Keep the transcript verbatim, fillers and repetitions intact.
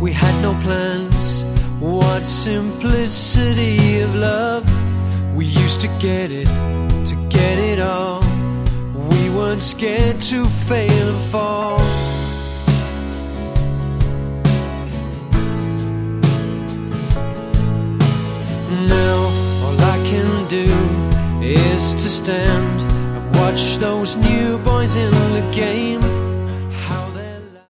we had no plans. What simplicity of love. We used to get it, to get it all. We weren't scared to fail and fall. Now all I can do is to stand and watch those new boys in the game.